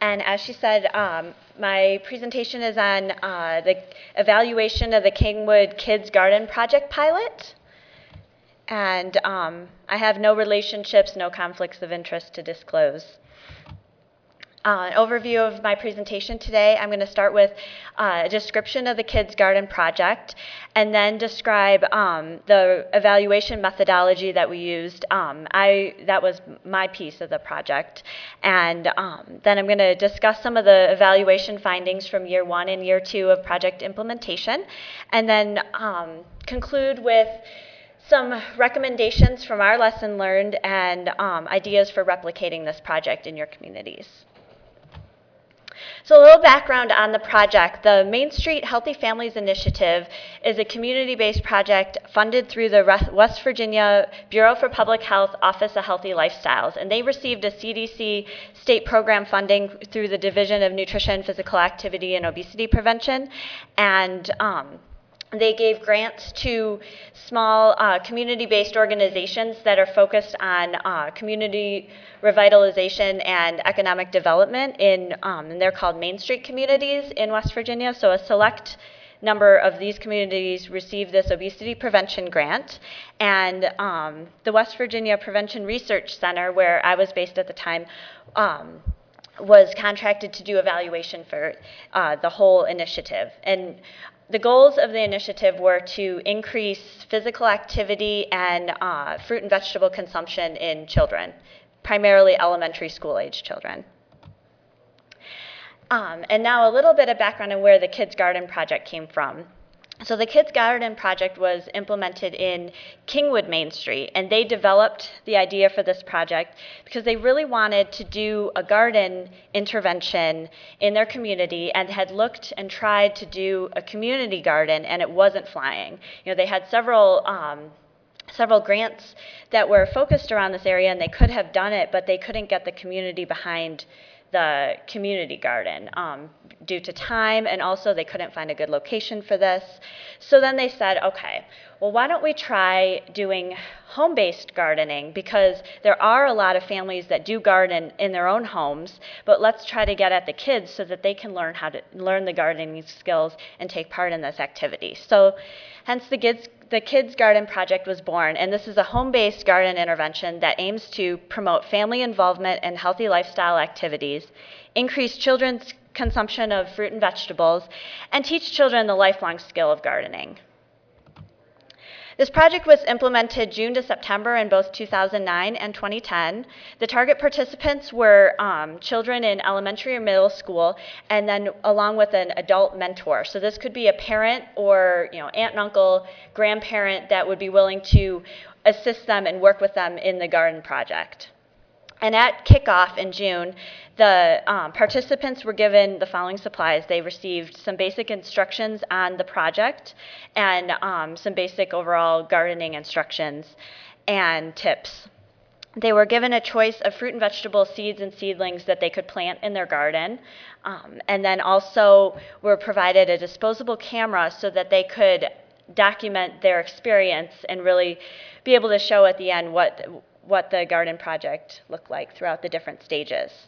And as she said, my presentation is on the evaluation of the Kingwood Kids Garden Project pilot. And I have no relationships, no conflicts of interest to disclose. An overview of my presentation today, I'm going to start with a description of the Kids Garden Project and then describe the evaluation methodology that we used. That was my piece of the project. And then I'm going to discuss some of the evaluation findings from year 1 and year 2 of project implementation, and then conclude with some recommendations from our lesson learned and ideas for replicating this project in your communities. So a little background on the project. The Main Street Healthy Families Initiative is a community-based project funded through the West Virginia Bureau for Public Health Office of Healthy Lifestyles. And they received a CDC state program funding through the Division of Nutrition, Physical Activity, and Obesity Prevention. And they gave grants to small community-based organizations that are focused on community revitalization and economic development and they're called Main Street communities in West Virginia. So a select number of these communities received this obesity prevention grant. And the West Virginia Prevention Research Center, where I was based at the time, was contracted to do evaluation for the whole initiative. And the goals of the initiative were to increase physical activity and fruit and vegetable consumption in children, primarily elementary school age children. And now a little bit of background on where the Kids Garden Project came from. So the Kids Garden Project was implemented in Kingwood Main Street, and they developed the idea for this project because they really wanted to do a garden intervention in their community and had looked and tried to do a community garden, and it wasn't flying. You know, they had several grants that were focused around this area, and they could have done it, but they couldn't get the community behind the community garden due to time, and also they couldn't find a good location for this. So then they said, okay, well, why don't we try doing home-based gardening, because there are a lot of families that do garden in their own homes, but let's try to get at the kids so that they can learn how to learn the gardening skills and take part in this activity. So hence the Kids Garden Project was born, and this is a home-based garden intervention that aims to promote family involvement and healthy lifestyle activities, increase children's consumption of fruit and vegetables, and teach children the lifelong skill of gardening. This project was implemented June to September in both 2009 and 2010. The target participants were children in elementary or middle school, and then along with an adult mentor. So this could be a parent or aunt and uncle, grandparent that would be willing to assist them and work with them in the garden project. And at kickoff in June, the participants were given the following supplies. They received some basic instructions on the project and some basic overall gardening instructions and tips. They were given a choice of fruit and vegetable seeds and seedlings that they could plant in their garden. And then also were provided a disposable camera so that they could document their experience and really be able to show at the end what the garden project looked like throughout the different stages.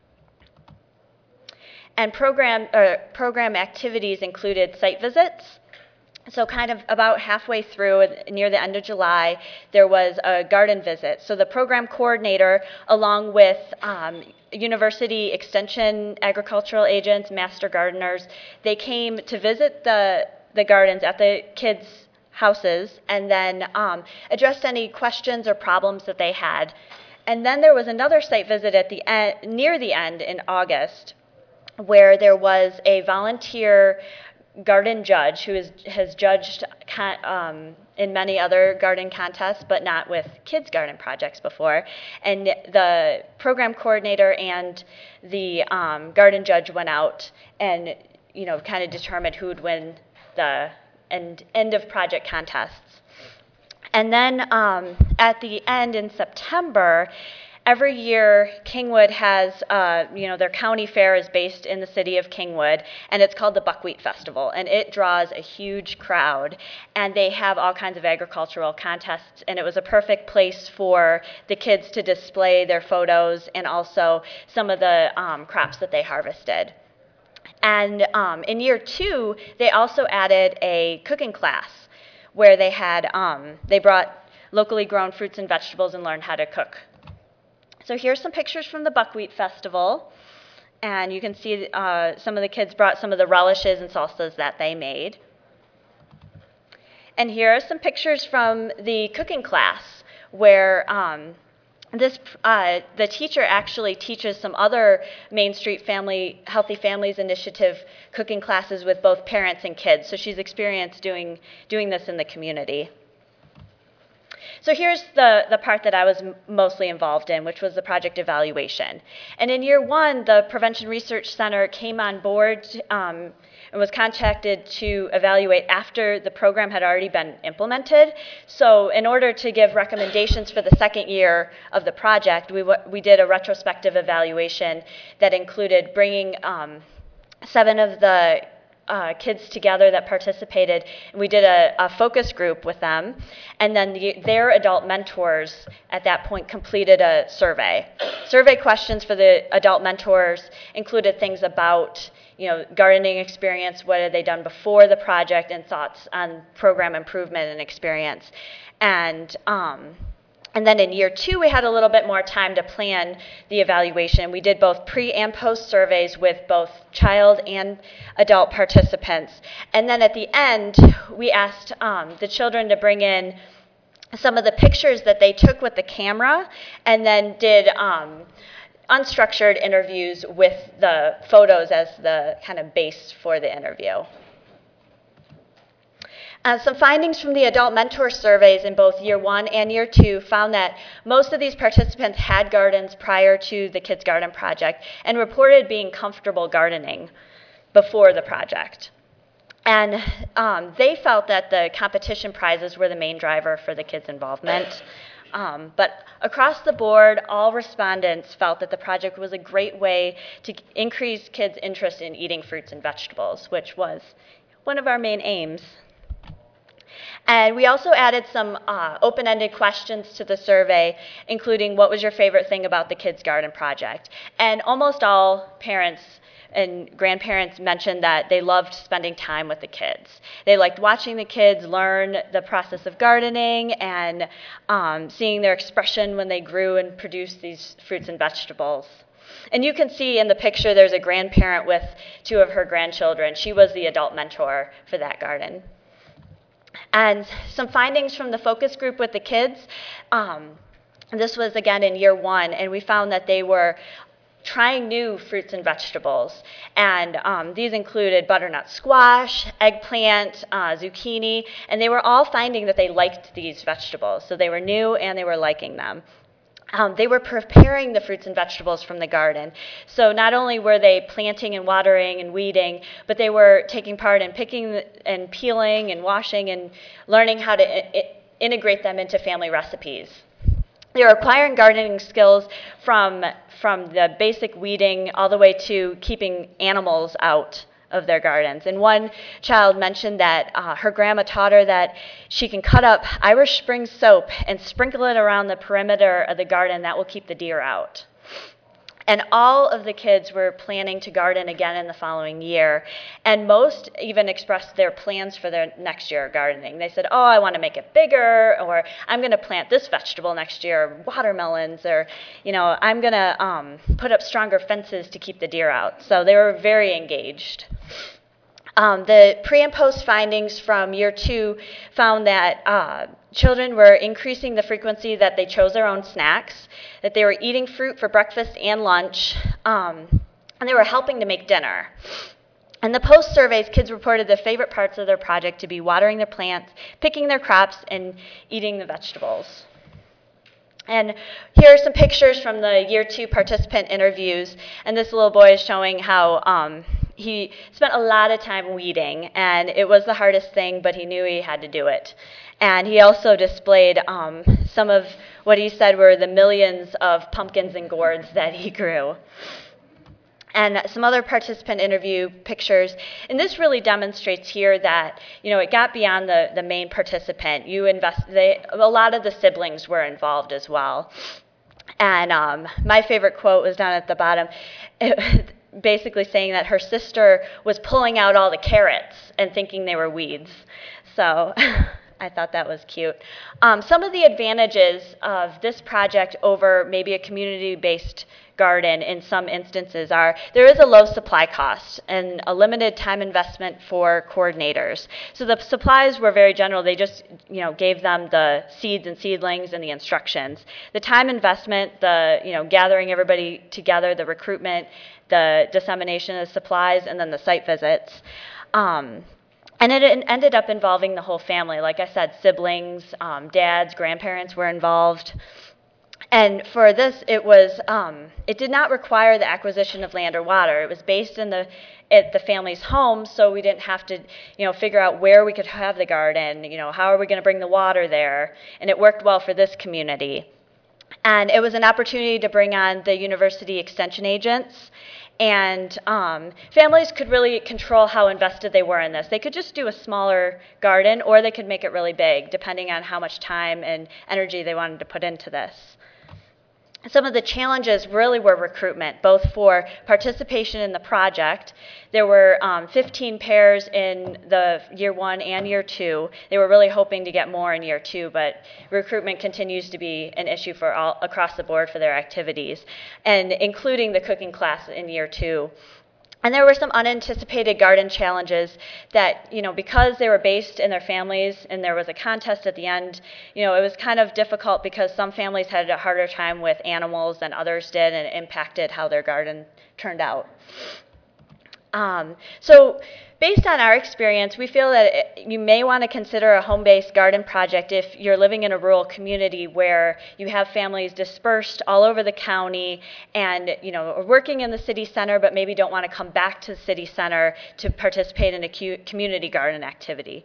And program activities included site visits. So kind of about halfway through, near the end of July, there was a garden visit. So the program coordinator, along with university extension agricultural agents, master gardeners, they came to visit the gardens at the kids' houses and then addressed any questions or problems that they had. And then there was another site visit at the end, near the end in August, where there was a volunteer garden judge who has judged in many other garden contests, but not with kids' garden projects before. And the program coordinator and the garden judge went out and kind of determined who would win the end of project contests. And then at the end in September, every year, Kingwood has, their county fair is based in the city of Kingwood, and it's called the Buckwheat Festival, and it draws a huge crowd, and they have all kinds of agricultural contests, and it was a perfect place for the kids to display their photos and also some of the crops that they harvested. And in year 2, they also added a cooking class where they brought locally grown fruits and vegetables and learned how to cook. So here's some pictures from the Buckwheat Festival. And you can see some of the kids brought some of the relishes and salsas that they made. And here are some pictures from the cooking class where the teacher actually teaches some other Main Street Healthy Families Initiative cooking classes with both parents and kids. So she's experienced doing this in the community. So here's the part that I was mostly involved in, which was the project evaluation. And in year 1, the Prevention Research Center came on board and was contacted to evaluate after the program had already been implemented. So in order to give recommendations for the second year of the project, we did a retrospective evaluation that included bringing 7 of the kids together that participated, and we did a focus group with them, and then their adult mentors at that point completed a survey. Survey questions for the adult mentors included things about gardening experience, what had they done before the project, and thoughts on program improvement and experience. And then in year 2, we had a little bit more time to plan the evaluation. We did both pre and post surveys with both child and adult participants. And then at the end, we asked the children to bring in some of the pictures that they took with the camera, and then did unstructured interviews with the photos as the kind of base for the interview. Some findings from the adult mentor surveys in both year 1 and year 2 found that most of these participants had gardens prior to the Kids Garden Project and reported being comfortable gardening before the project. And they felt that the competition prizes were the main driver for the kids' involvement. But across the board, all respondents felt that the project was a great way to increase kids' interest in eating fruits and vegetables, which was one of our main aims. And we also added some open-ended questions to the survey, including what was your favorite thing about the Kids Garden Project? And almost all parents and grandparents mentioned that they loved spending time with the kids. They liked watching the kids learn the process of gardening and seeing their expression when they grew and produced these fruits and vegetables. And you can see in the picture there's a grandparent with 2 of her grandchildren. She was the adult mentor for that garden. And some findings from the focus group with the kids, this was again in year 1, and we found that they were trying new fruits and vegetables. And these included butternut squash, eggplant, zucchini, and they were all finding that they liked these vegetables. So they were new and they were liking them. They were preparing the fruits and vegetables from the garden. So not only were they planting and watering and weeding, but they were taking part in picking and peeling and washing and learning how to integrate them into family recipes. They were acquiring gardening skills from the basic weeding all the way to keeping animals out of their gardens. And one child mentioned that her grandma taught her that she can cut up Irish Spring soap and sprinkle it around the perimeter of the garden. That will keep the deer out. And all of the kids were planning to garden again in the following year. And most even expressed their plans for their next year of gardening. They said, oh, I want to make it bigger, or I'm going to plant this vegetable next year, watermelons, or, I'm going to put up stronger fences to keep the deer out. So they were very engaged. The pre and post findings from year 2 found that children were increasing the frequency that they chose their own snacks, that they were eating fruit for breakfast and lunch, and they were helping to make dinner. In the post surveys, kids reported the favorite parts of their project to be watering their plants, picking their crops, and eating the vegetables. And here are some pictures from the year 2 participant interviews, and this little boy is showing how he spent a lot of time weeding, and it was the hardest thing, but he knew he had to do it. And he also displayed some of what he said were the millions of pumpkins and gourds that he grew. And some other participant interview pictures. And this really demonstrates here that, it got beyond the main participant. A lot of the siblings were involved as well. And my favorite quote was down at the bottom, basically saying that her sister was pulling out all the carrots and thinking they were weeds. So I thought that was cute. Some of the advantages of this project over maybe a community-based garden in some instances are there is a low supply cost and a limited time investment for coordinators. So the supplies were very general. They just gave them the seeds and seedlings and the instructions. The time investment, the gathering everybody together, the recruitment, the dissemination of supplies, and then the site visits. And it ended up involving the whole family. Like I said, siblings, dads, grandparents were involved. And for this, it did not require the acquisition of land or water. It was based at the family's home, so we didn't have to, figure out where we could have the garden. How are we going to bring the water there? And it worked well for this community. And it was an opportunity to bring on the university extension agents. And families could really control how invested they were in this. They could just do a smaller garden, or they could make it really big, depending on how much time and energy they wanted to put into this. Some of the challenges really were recruitment, both for participation in the project. There were 15 pairs in the year 1 and year 2. They were really hoping to get more in year 2, but recruitment continues to be an issue for all across the board for their activities, and including the cooking class in year 2. And there were some unanticipated garden challenges that, because they were based in their families and there was a contest at the end, it was kind of difficult because some families had a harder time with animals than others did, and it impacted how their garden turned out. So based on our experience, we feel that you may want to consider a home-based garden project if you're living in a rural community where you have families dispersed all over the county and are working in the city center but maybe don't want to come back to the city center to participate in a community garden activity.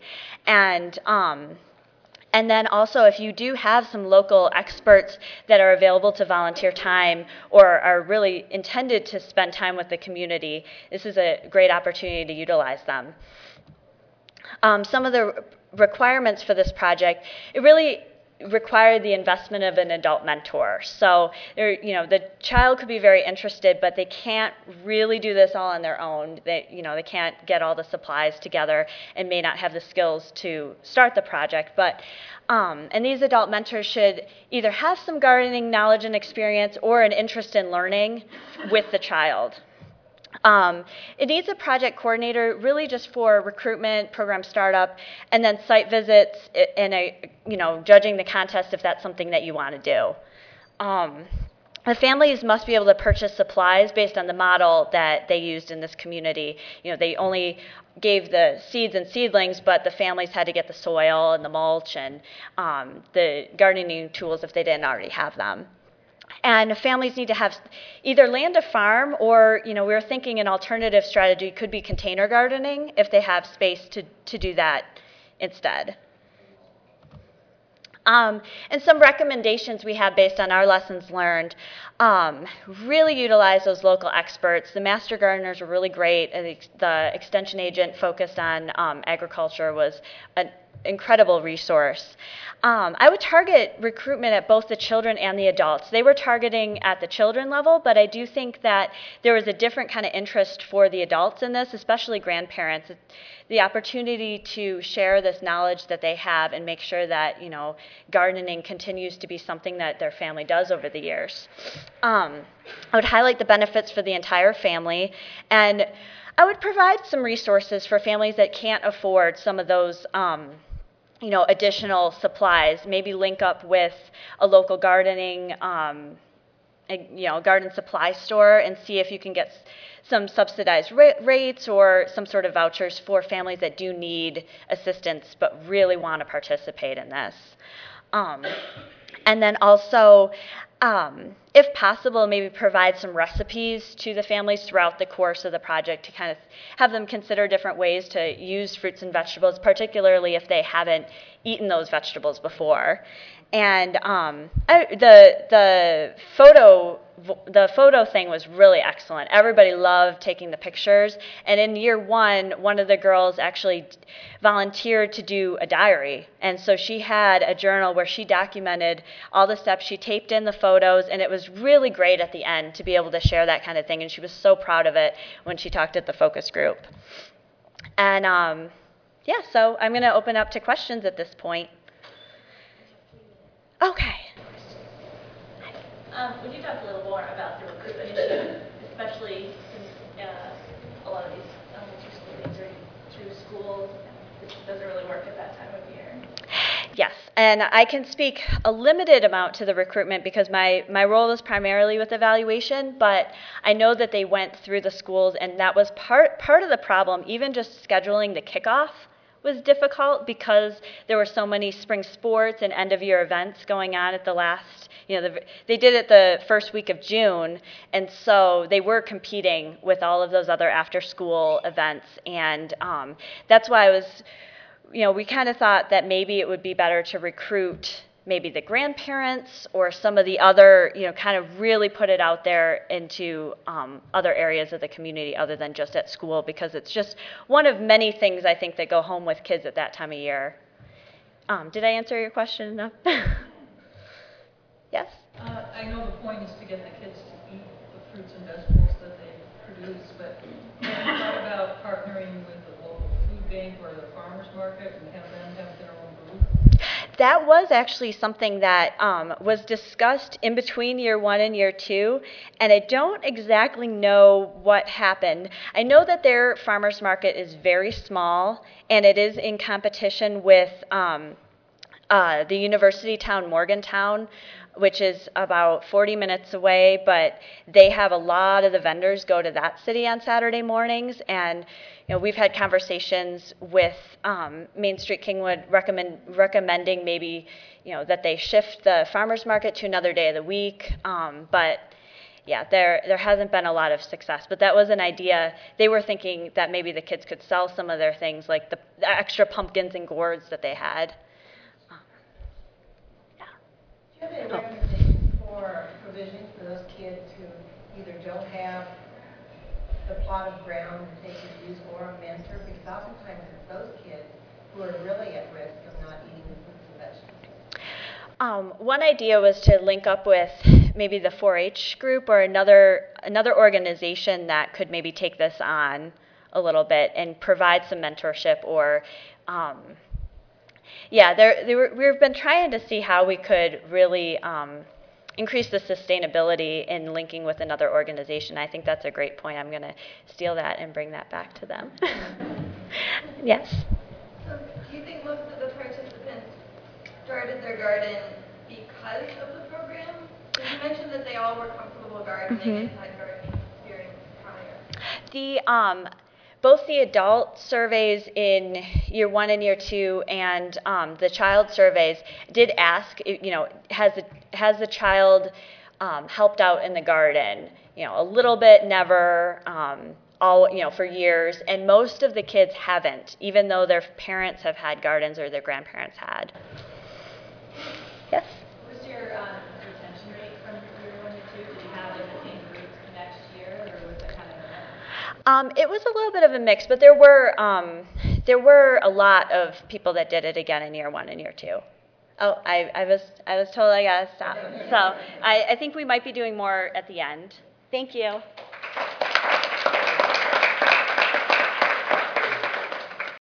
And then also, if you do have some local experts that are available to volunteer time or are really intended to spend time with the community, this is a great opportunity to utilize them. Some of the requirements for this project, it really required the investment of an adult mentor. So the child could be very interested, but they can't really do this all on their own. They can't get all the supplies together and may not have the skills to start the project. But and these adult mentors should either have some gardening knowledge and experience or an interest in learning with the child. It needs a project coordinator really just for recruitment, program startup, and then site visits and judging the contest if that's something that you want to do. The families must be able to purchase supplies based on the model that they used in this community. They only gave the seeds and seedlings, but the families had to get the soil and the mulch and the gardening tools if they didn't already have them. And families need to have either land to farm or, we were thinking an alternative strategy could be container gardening if they have space to do that instead. And some recommendations we have based on our lessons learned, really utilize those local experts. The master gardeners were really great. The extension agent focused on agriculture was an incredible resource. I would target recruitment at both the children and the adults. They were targeting at the children level, but I do think that there was a different kind of interest for the adults in this, especially grandparents. The opportunity to share this knowledge that they have and make sure that, gardening continues to be something that their family does over the years. I would highlight the benefits for the entire family, and I would provide some resources for families that can't afford some of those additional supplies. Maybe link up with a local gardening garden supply store and see if you can get some subsidized rates or some sort of vouchers for families that do need assistance but really want to participate in this. And then also, if possible, maybe provide some recipes to the families throughout the course of the project to kind of have them consider different ways to use fruits and vegetables, particularly if they haven't eaten those vegetables before. And the photo thing was really excellent. Everybody loved taking the pictures. And in year one of the girls actually volunteered to do a diary. And so she had a journal where she documented all the steps. She taped in the photos, and it was really great at the end to be able to share that kind of thing. And she was so proud of it when she talked at the focus group. And yeah, so I'm going to open up to questions at this point. Okay. Would you talk a little more about the recruitment issue, especially since a lot of these elementary school things are through schools, and it doesn't really work at that time of year? Yes, and I can speak a limited amount to the recruitment because my role is primarily with evaluation, but I know that they went through the schools, and that was part of the problem. Even just scheduling the kickoff was difficult because there were so many spring sports and end-of-year events going on at the last, they did it the first week of June, and so they were competing with all of those other after-school events, and that's why I was, we kind of thought that maybe it would be better to recruit maybe the grandparents or some of the other, kind of really put it out there into other areas of the community other than just at school, because it's just one of many things I think that go home with kids at that time of year. Did I answer your question enough? Yes? I know the point is to get the kids to eat the fruits and vegetables that they produce, but have you thought about partnering with the local food bank or the farmer's market and have them have their own booth? That was actually something that was discussed in between year one and year two, and I don't exactly know what happened. I know that their farmers market is very small, and it is in competition with the university town, Morgantown, which is about 40 minutes away, but they have a lot of the vendors go to that city on Saturday mornings, and we've had conversations with Main Street Kingwood recommending maybe that they shift the farmers market to another day of the week, but yeah, there hasn't been a lot of success, but that was an idea. They were thinking that maybe the kids could sell some of their things, like the extra pumpkins and gourds that they had. Do you have any recommendations for provisions for those kids who either don't have the plot of ground that they could use or a mentor? Because oftentimes it's those kids who are really at risk of not eating the fruits and vegetables. One idea was to link up with maybe the 4-H group or another organization that could maybe take this on a little bit and provide some mentorship or we've been trying to see how we could really increase the sustainability in linking with another organization. I think that's a great point. I'm going to steal that and bring that back to them. Yes? So do you think most of the participants started their garden because of the program? Because you mentioned that they all were comfortable gardening and had gardening experience prior. Both the adult surveys in year one and year two and the child surveys did ask, has the child helped out in the garden? A little bit, never, for years. And most of the kids haven't, even though their parents have had gardens or their grandparents had. Yes? What was your retention rate from year one to two? Did you have the same groups the next year, or was it kind of a mix? It was a little bit of a mix, but there were a lot of people that did it again in year one and year two. Oh, I was told I gotta stop. So I think we might be doing more at the end. Thank you.